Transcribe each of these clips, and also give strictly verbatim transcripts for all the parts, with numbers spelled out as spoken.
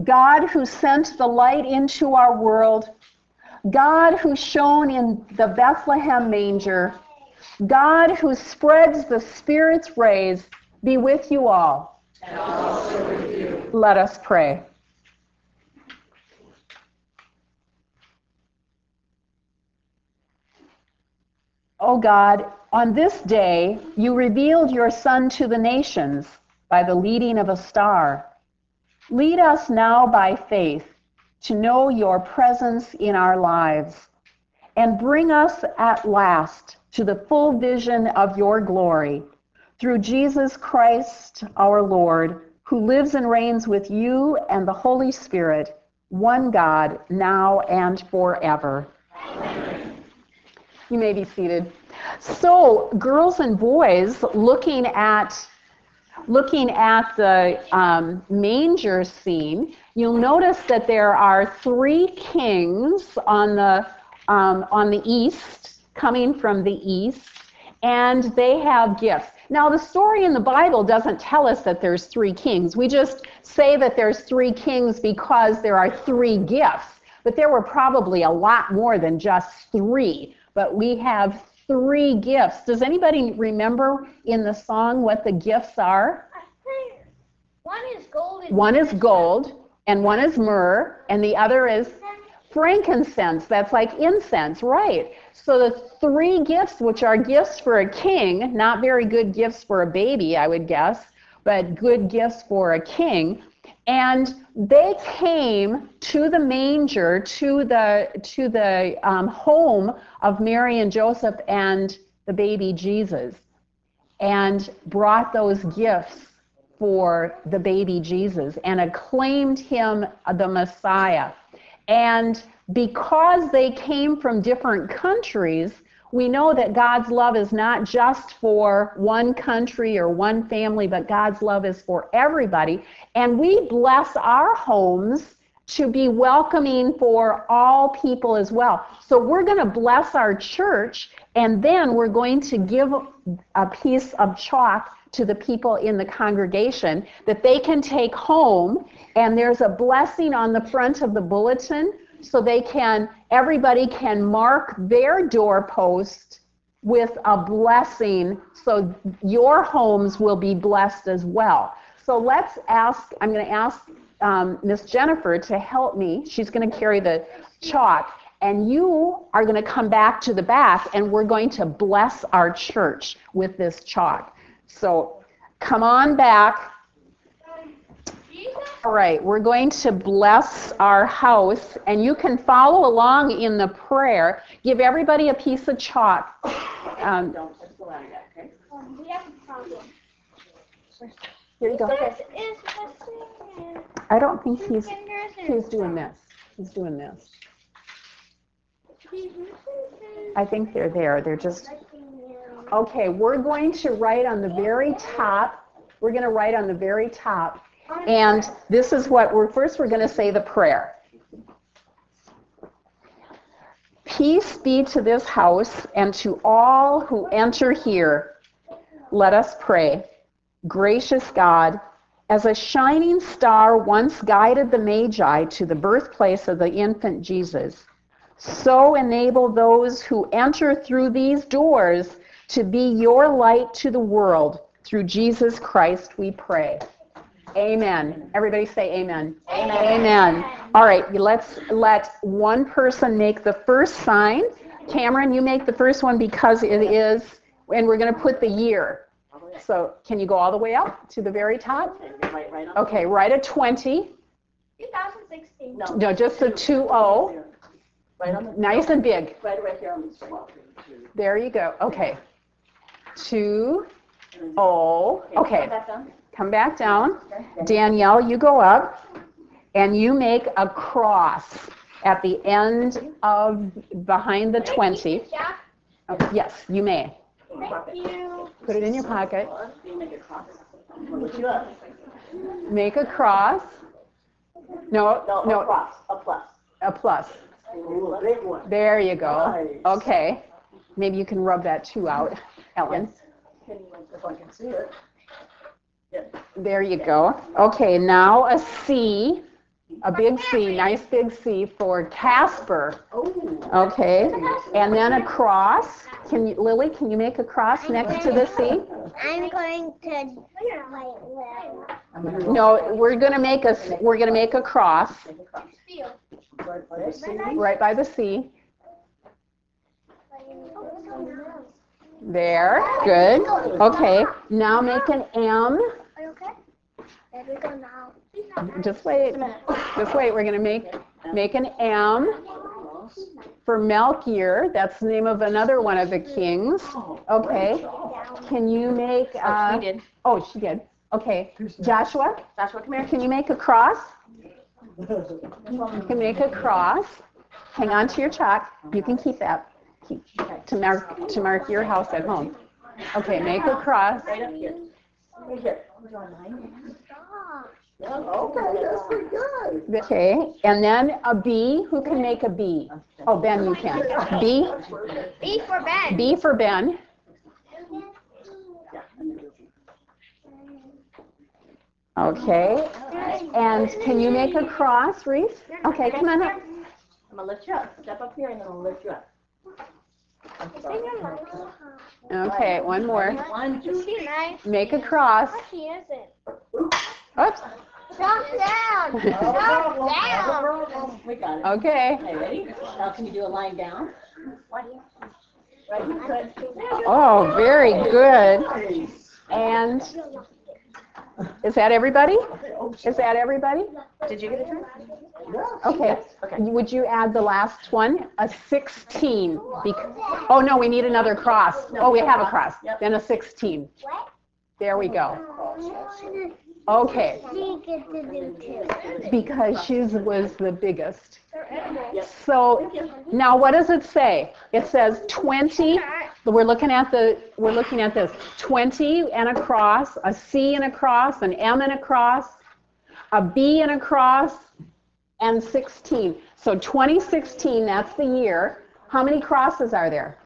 God who sent the light into our world, God who shone in the Bethlehem manger, God who spreads the Spirit's rays, be with you all. And also with you. Let us pray. O God, on this day you revealed your Son to the nations by the leading of a star. Lead us now by faith to know your presence in our lives, and bring us at last to the full vision of your glory through Jesus Christ our Lord, who lives and reigns with you and the Holy Spirit, one God, now and forever. Amen. You may be seated. So, girls and boys, looking at looking at the um, manger scene, you'll notice that there are three kings on the um, on the east, coming from the east, and they have gifts. Now, the story in the Bible doesn't tell us that there's three kings. We just say that there's three kings because there are three gifts. But there were probably a lot more than just three. But we have three gifts. Does anybody remember in the song what the gifts are? One is gold. And One is gold, and one is myrrh, and the other is frankincense. That's like incense, right? So the three gifts, which are gifts for a king, not very good gifts for a baby, I would guess, but good gifts for a king. And they came to the manger, to the to the um, home of Mary and Joseph and the baby Jesus, and brought those gifts for the baby Jesus and acclaimed him the Messiah. And because they came from different countries, we know that God's love is not just for one country or one family, but God's love is for everybody. And we bless our homes to be welcoming for all people as well. So we're going to bless our church, and then we're going to give a piece of chalk to the people in the congregation that they can take home. And there's a blessing on the front of the bulletin, so they can, everybody can mark their doorpost with a blessing, so your homes will be blessed as well. So let's ask, I'm going to ask um, Miss Jennifer to help me. She's going to carry the chalk, and you are going to come back to the back, and we're going to bless our church with this chalk. So come on back. All right, we're going to bless our house, and you can follow along in the prayer. Give everybody a piece of chalk. Um, Don't just go out of that, okay? Um, we have a problem. Here you go. This is missing. I don't think he's Fingers and he's doing this. He's doing this. I think they're there. They're just okay. We're going to write on the very top. We're going to write on the very top. And this is what we're, first we're going to say the prayer. Peace be to this house and to all who enter here. Let us pray. Gracious God, as a shining star once guided the Magi to the birthplace of the infant Jesus, so enable those who enter through these doors to be your light to the world. Through Jesus Christ we pray. Amen. Everybody say amen. Amen. Amen. All right, let's let one person make the first sign. Cameron, you make the first one because it is, and we're going to put the year. So can you go all the way up to the very top? Okay, right at twenty. twenty sixteen. No, No, just a two oh. right on the, Nice and big. right, right here on the screen. There you go. Okay. Two oh. Okay. Come back down. Come back down. Danielle, you go up, and you make a cross at the end of, behind the twenty. Yeah. Oh, yes, you may. Thank you. Put it in your pocket. You make a cross. What you got? Make a cross. No, No, a no, cross, a plus. a plus. Ooh, a big one. There you go. Nice. Okay. Maybe you can rub that two out, Ellen. Can you, if I can see it. Yeah. There you go. Okay, now a C. A big C, nice big C for Casper. Oh. Okay. And then a cross. Can you, Lily, can you make a cross next to the C? I'm going to like No, we're going to make a we're going to make a cross Right by the sea. right by the C. There. Good. Okay. Now make an M. Are you okay? There we go now. Just wait. Just wait. We're going to make make an M for Melchior. That's the name of another one of the kings. Okay. Can you make? Uh, Oh, she did. Oh, she did. Okay. Joshua, Joshua, come here. can you make a cross? You can make a cross. Hang on to your chalk. You can keep that. Keep, to mark to mark your house at home. Okay. Make a cross. Right up here. Right here. Okay, that's pretty good. Okay. And then a B. Who can make a B? Oh, Ben, you can. B. B for Ben. B for Ben. Okay. And can you make a cross, Reese? Okay, come on up. I'm gonna lift you up. Step up here and then I'll lift you up. Okay, one more. One, two, Is she nice? Make a cross. No, she isn't. Oops. Drop down. No Drop problem, no down. problem. We got it. Okay. Okay, ready? Now can you do a line down? Right here. Good. Oh, very good. And is that everybody? Is that everybody? Did you get a turn? Okay. Okay. Would you add the last one? A sixteen. Bec- oh, no, we need another cross. Oh, we have a cross. Yep. Then a sixteen. What? There we go. Okay. She gets to do two. Because she was the biggest. They're edible. Yep. So now what does it say? It says twenty. We're looking at the we're looking at this. twenty and a cross, a C and a cross, an M and a cross, a B and a cross, and sixteen. So twenty sixteen, that's the year. How many crosses are there?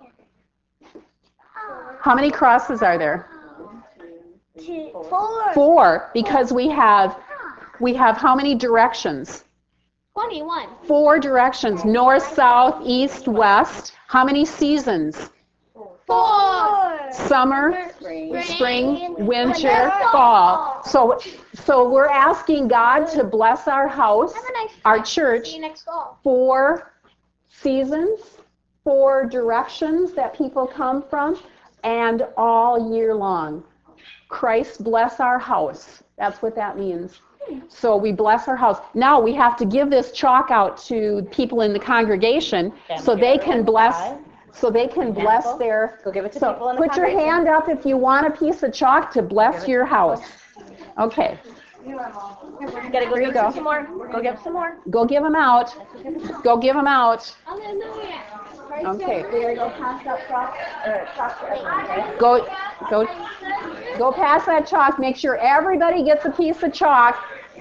How many crosses are there? Two. Four. Four, because we have we have how many directions? Twenty-one. Four directions, north, south, east, west. How many seasons? Four. Summer, Spring. spring, winter, fall. So, so we're asking God to bless our house, Have a nice our fall. church, See you next fall. four seasons, four directions that people come from, and all year long. Christ bless our house. That's what that means. So we bless our house. Now we have to give this chalk out to people in the congregation so they can bless. So they can bless their. Go give it to So people in the put your congregation. hand up if you want a piece of chalk to bless your house. Okay, You gotta go Here you get go. some more. Go get some more. go give them out. Go give them out. Hallelujah. Okay, We gotta go pass that cross, or cross to everyone, okay? go, go, go pass that chalk. Make sure everybody gets a piece of chalk.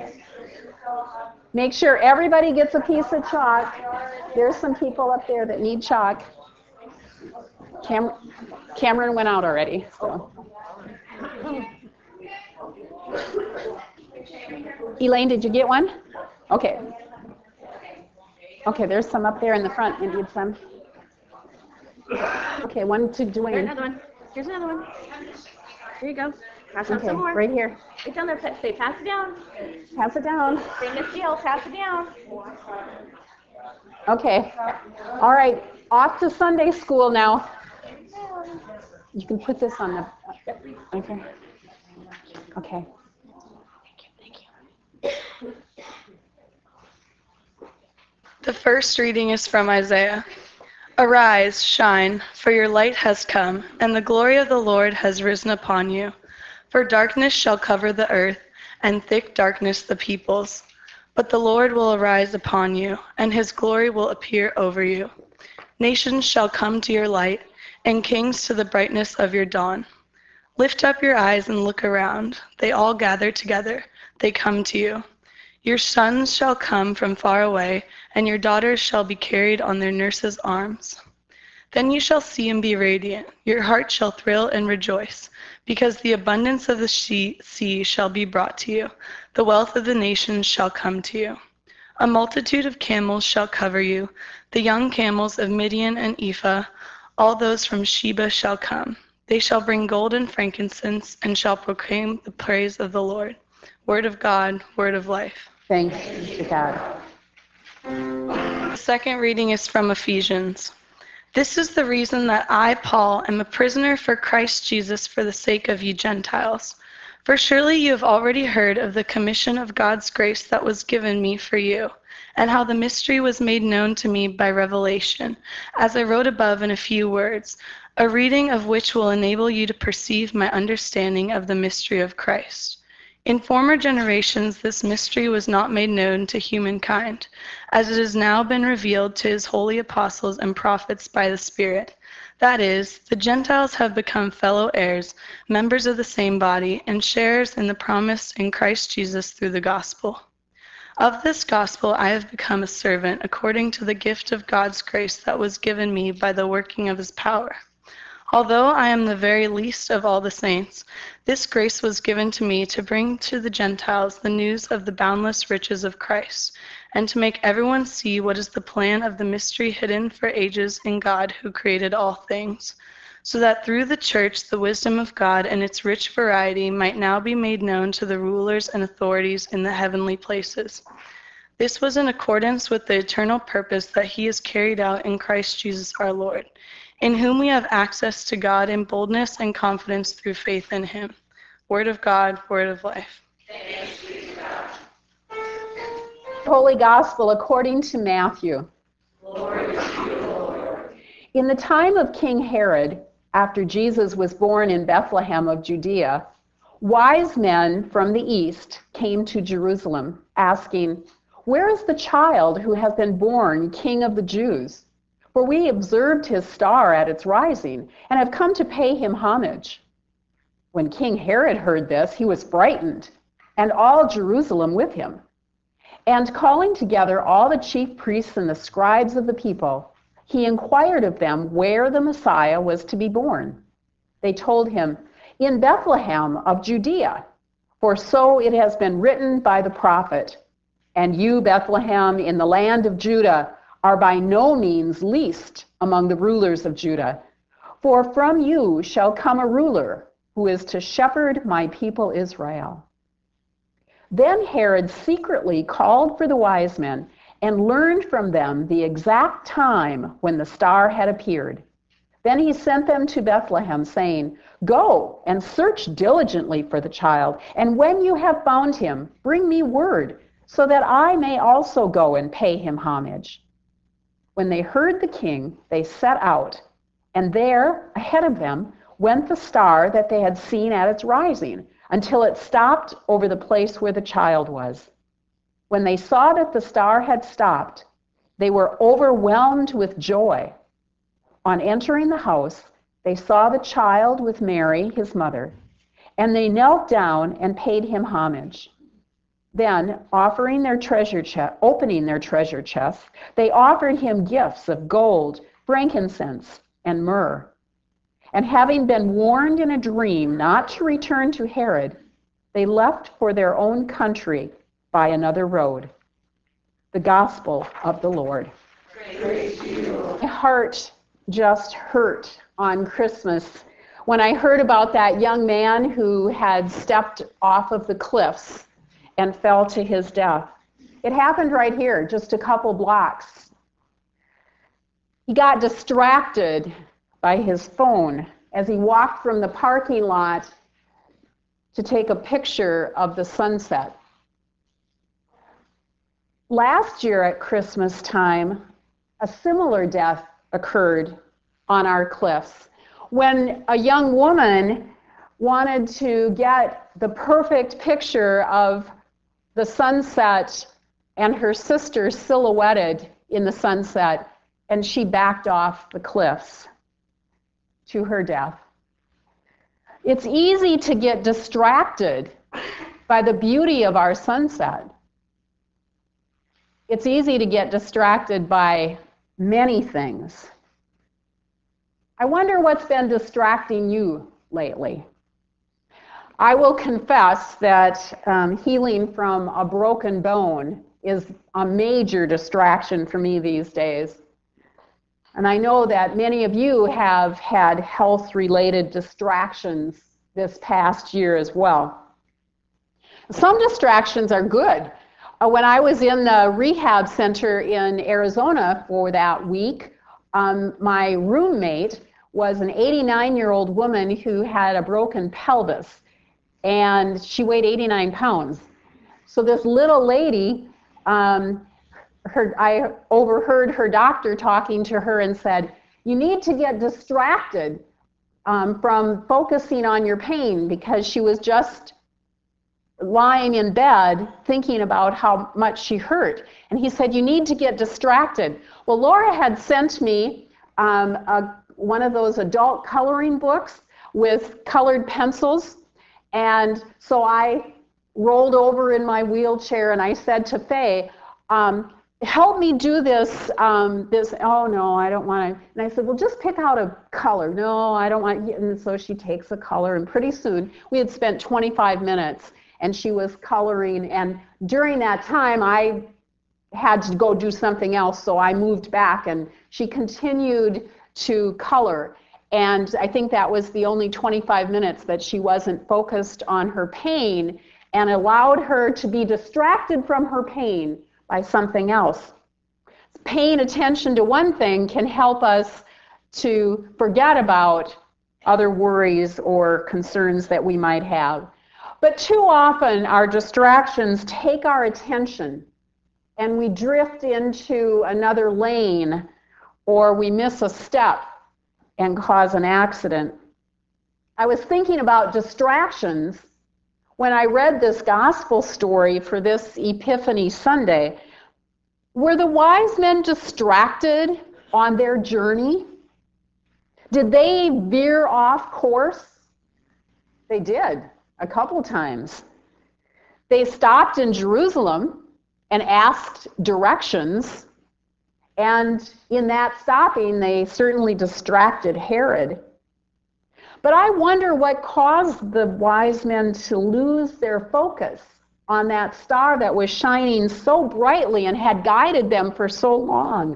Make sure everybody gets a piece of chalk. There's some people up there that need chalk. Cam- Cameron went out already, so. Elaine, did you get one? Okay. Okay, there's some up there in the front. You need some? Okay, one to Here's Dwayne. another one. Here's another one. Here you go. Pass on Okay, some more. right here. Right down there. Say, pass it down. Pass it down. Say, Miss Jill, pass it down. Okay. All right, off to Sunday school now. You can put this on the, okay. Okay. The first reading is from Isaiah. Arise, shine, for your light has come, and the glory of the Lord has risen upon you. For darkness shall cover the earth, and thick darkness the peoples. But the Lord will arise upon you, and his glory will appear over you. Nations shall come to your light, and kings to the brightness of your dawn. Lift up your eyes and look around. They all gather together. They come to you. Your sons shall come from far away, and your daughters shall be carried on their nurses' arms. Then you shall see and be radiant. Your heart shall thrill and rejoice, because the abundance of the sea shall be brought to you. The wealth of the nations shall come to you. A multitude of camels shall cover you. The young camels of Midian and Ephah, all those from Sheba shall come. They shall bring gold and frankincense and shall proclaim the praise of the Lord. Word of God, word of life. Thanks be to God. The second reading is from Ephesians. This is the reason that I, Paul, am a prisoner for Christ Jesus for the sake of you Gentiles. For surely you have already heard of the commission of God's grace that was given me for you, and how the mystery was made known to me by revelation, as I wrote above in a few words, a reading of which will enable you to perceive my understanding of the mystery of Christ. In former generations, this mystery was not made known to humankind, as it has now been revealed to his holy apostles and prophets by the Spirit. That is, the Gentiles have become fellow heirs, members of the same body, and sharers in the promise in Christ Jesus through the gospel. Of this gospel I have become a servant according to the gift of God's grace that was given me by the working of his power. Although I am the very least of all the saints, this grace was given to me to bring to the Gentiles the news of the boundless riches of Christ, and to make everyone see what is the plan of the mystery hidden for ages in God who created all things, so that through the church the wisdom of God and its rich variety might now be made known to the rulers and authorities in the heavenly places. This was in accordance with the eternal purpose that he has carried out in Christ Jesus our Lord, in whom we have access to God in boldness and confidence through faith in him. Word of God, word of life. Thanks be to God. Holy Gospel according to Matthew. Glory to you, Lord. In the time of King Herod, after Jesus was born in Bethlehem of Judea, wise men from the east came to Jerusalem, asking, "Where is the child who has been born King of the Jews? For we observed his star at its rising and have come to pay him homage." When King Herod heard this, he was frightened, and all Jerusalem with him. And calling together all the chief priests and the scribes of the people, he inquired of them where the Messiah was to be born. They told him, "In Bethlehem of Judea, for so it has been written by the prophet, 'And you, Bethlehem, in the land of Judah, are by no means least among the rulers of Judah. For from you shall come a ruler who is to shepherd my people Israel.'" Then Herod secretly called for the wise men and learned from them the exact time when the star had appeared. Then he sent them to Bethlehem, saying, "Go and search diligently for the child, and when you have found him, bring me word, so that I may also go and pay him homage." When they heard the king, they set out, and there, ahead of them, went the star that they had seen at its rising, until it stopped over the place where the child was. When they saw that the star had stopped, they were overwhelmed with joy. On entering the house, they saw the child with Mary, his mother, and they knelt down and paid him homage. Then, offering their treasure chest, opening their treasure chests, they offered him gifts of gold, frankincense, and myrrh. And having been warned in a dream not to return to Herod, they left for their own country by another road. The Gospel of the Lord. Praise to you, Lord. My heart just hurt on Christmas when I heard about that young man who had stepped off of the cliffs and fell to his death. It happened right here, just a couple blocks. He got distracted by his phone as he walked from the parking lot to take a picture of the sunset. Last year at Christmas time, a similar death occurred on our cliffs when a young woman wanted to get the perfect picture of the sunset and her sister silhouetted in the sunset, and she backed off the cliffs to her death. It's easy to get distracted by the beauty of our sunset. It's easy to get distracted by many things. I wonder what's been distracting you lately. I will confess that um, healing from a broken bone is a major distraction for me these days. And I know that many of you have had health-related distractions this past year as well. Some distractions are good. Uh, when I was in the rehab center in Arizona for that week, um, my roommate was an eighty-nine-year-old woman who had a broken pelvis, and she weighed eighty-nine pounds. So this little lady, um, her, I overheard her doctor talking to her and said, you need to get distracted um, from focusing on your pain, because she was just lying in bed thinking about how much she hurt. And he said, you need to get distracted. Well, Laura had sent me um, a, one of those adult coloring books with colored pencils. And so I rolled over in my wheelchair and I said to Faye, um, help me do this, um, this, oh no, I don't want to. And I said, well, just pick out a color. No, I don't want, and so she takes a color, and pretty soon we had spent twenty-five minutes and she was coloring, and during that time I had to go do something else, so I moved back and she continued to color. And I think that was the only twenty-five minutes that she wasn't focused on her pain, and allowed her to be distracted from her pain by something else. Paying attention to one thing can help us to forget about other worries or concerns that we might have. But too often our distractions take our attention and we drift into another lane, or we miss a step and cause an accident. I was thinking about distractions when I read this gospel story for this Epiphany Sunday. Were the wise men distracted on their journey? Did they veer off course? They did, a couple times. They stopped in Jerusalem and asked directions, and in that stopping, they certainly distracted Herod. But I wonder what caused the wise men to lose their focus on that star that was shining so brightly and had guided them for so long.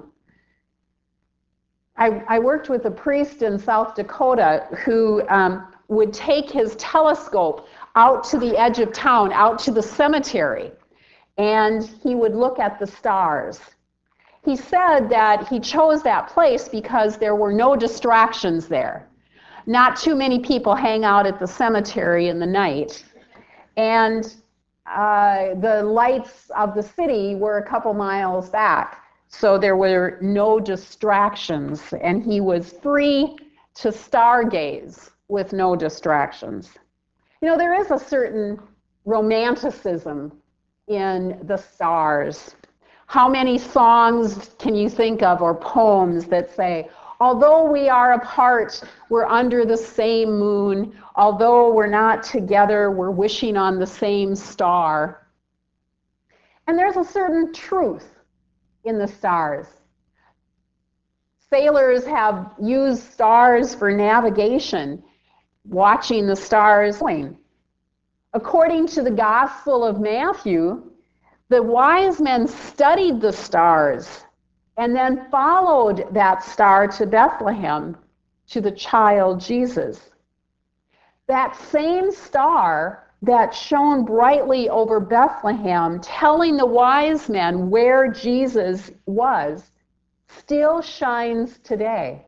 I, I worked with a priest in South Dakota who um, would take his telescope out to the edge of town, out to the cemetery, and he would look at the stars. He said that he chose that place because there were no distractions there. Not too many people hang out at the cemetery in the night. And uh, the lights of the city were a couple miles back, so there were no distractions, and he was free to stargaze with no distractions. You know, there is a certain romanticism in the stars. How many songs can you think of, or poems that say, although we are apart, we're under the same moon. Although we're not together, we're wishing on the same star. And there's a certain truth in the stars. Sailors have used stars for navigation, watching the stars going. According to the Gospel of Matthew, the wise men studied the stars and then followed that star to Bethlehem, to the child Jesus. That same star that shone brightly over Bethlehem, telling the wise men where Jesus was, still shines today.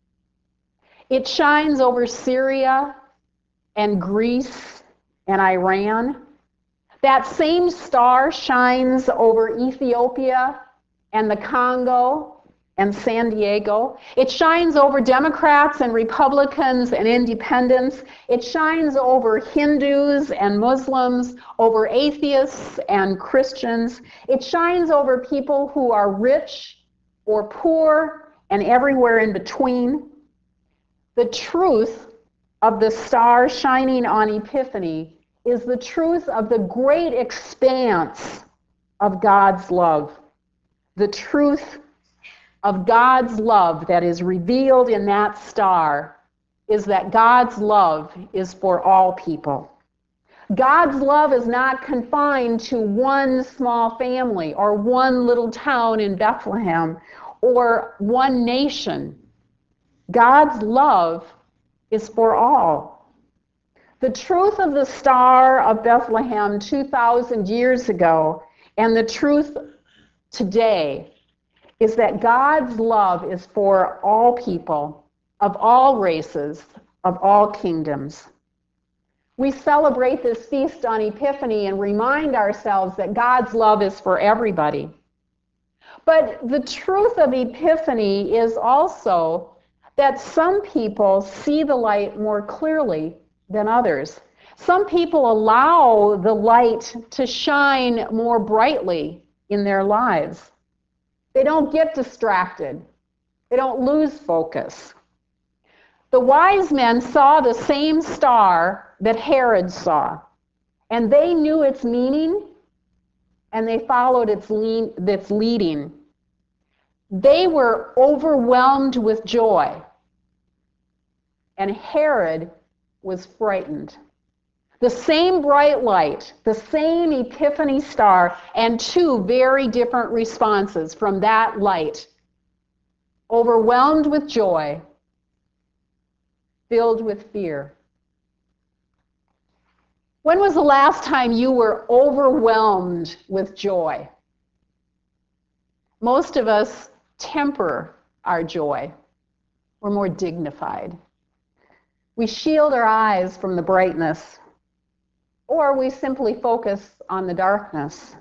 It shines over Syria and Greece and Iran. That same star shines over Ethiopia and the Congo and San Diego. It shines over Democrats and Republicans and independents. It shines over Hindus and Muslims, over atheists and Christians. It shines over people who are rich or poor and everywhere in between. The truth of the star shining on Epiphany is the truth of the great expanse of God's love. The truth of God's love that is revealed in that star is that God's love is for all people. God's love is not confined to one small family or one little town in Bethlehem or one nation. God's love is for all. The truth of the Star of Bethlehem two thousand years ago and the truth today is that God's love is for all people, of all races, of all kingdoms. We celebrate this feast on Epiphany and remind ourselves that God's love is for everybody. But the truth of Epiphany is also that some people see the light more clearly than others. Some people allow the light to shine more brightly in their lives. They don't get distracted. They don't lose focus. The wise men saw the same star that Herod saw, and they knew its meaning, and they followed its, lean, its leading. They were overwhelmed with joy, and Herod was frightened. The same bright light, the same Epiphany star, and two very different responses from that light. Overwhelmed with joy, filled with fear. When was the last time you were overwhelmed with joy? Most of us temper our joy. We're more dignified. We shield our eyes from the brightness, or we simply focus on the darkness.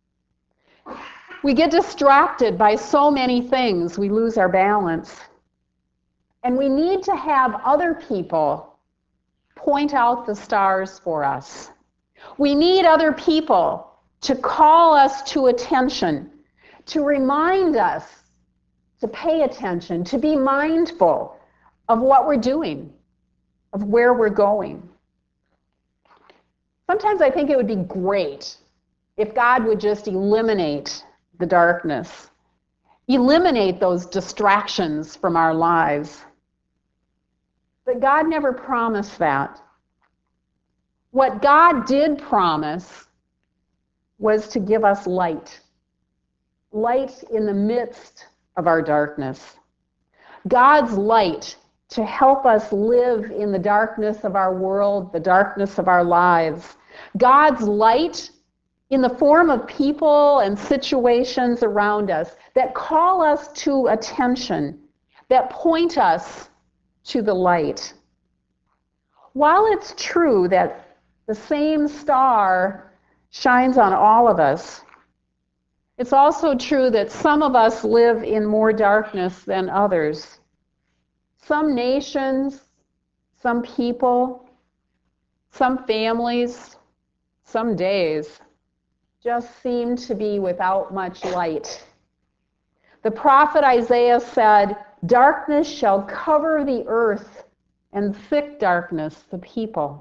We get distracted by so many things, we lose our balance. And we need to have other people point out the stars for us. We need other people to call us to attention, to remind us to pay attention, to be mindful of what we're doing, of where we're going. Sometimes I think it would be great if God would just eliminate the darkness, eliminate those distractions from our lives. But God never promised that. What God did promise was to give us light, light in the midst of our darkness. God's light to help us live in the darkness of our world, the darkness of our lives. God's light in the form of people and situations around us that call us to attention, that point us to the light. While it's true that the same star shines on all of us, it's also true that some of us live in more darkness than others. Some nations, some people, some families, some days just seem to be without much light. The prophet Isaiah said, "Darkness shall cover the earth, and thick darkness the people."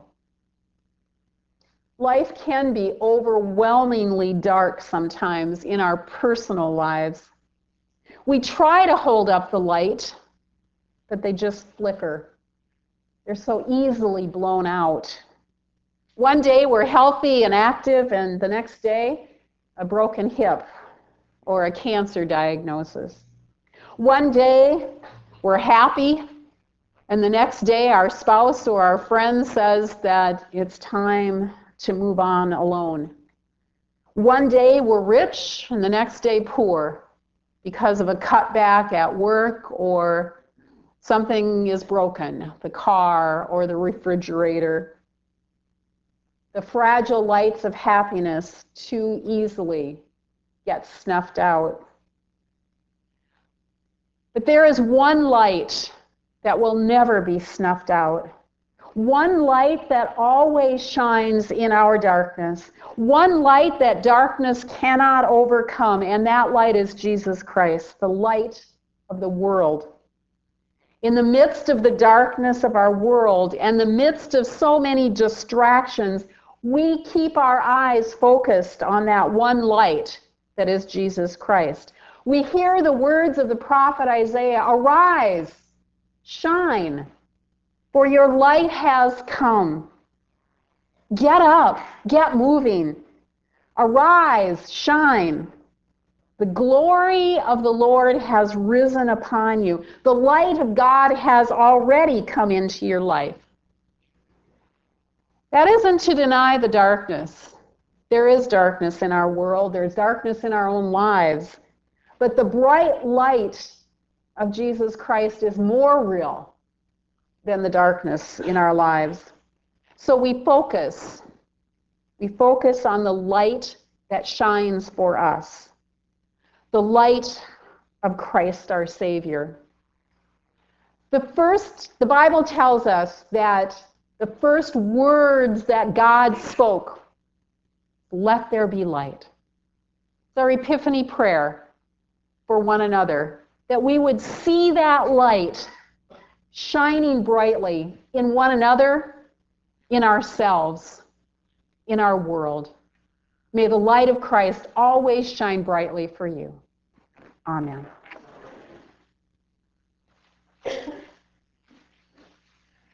Life can be overwhelmingly dark sometimes in our personal lives. We try to hold up the light, but they just flicker. They're so easily blown out. One day we're healthy and active, and the next day, a broken hip or a cancer diagnosis. One day we're happy, and the next day our spouse or our friend says that it's time to move on alone. One day we're rich, and the next day poor because of a cutback at work, or something is broken, the car or the refrigerator. The fragile lights of happiness too easily get snuffed out. But there is one light that will never be snuffed out. One light that always shines in our darkness. One light that darkness cannot overcome, and that light is Jesus Christ, the light of the world. In the midst of the darkness of our world and the midst of so many distractions, we keep our eyes focused on that one light that is Jesus Christ. We hear the words of the prophet Isaiah, arise, shine, for your light has come. Get up, get moving. Arise, shine. The glory of the Lord has risen upon you. The light of God has already come into your life. That isn't to deny the darkness. There is darkness in our world. There's darkness in our own lives. But the bright light of Jesus Christ is more real than the darkness in our lives. So we focus. We focus on the light that shines for us. The light of Christ our Savior. The first, the Bible tells us that the first words that God spoke, let there be light. It's our Epiphany prayer for one another, that we would see that light shining brightly in one another, in ourselves, in our world. May the light of Christ always shine brightly for you. Amen.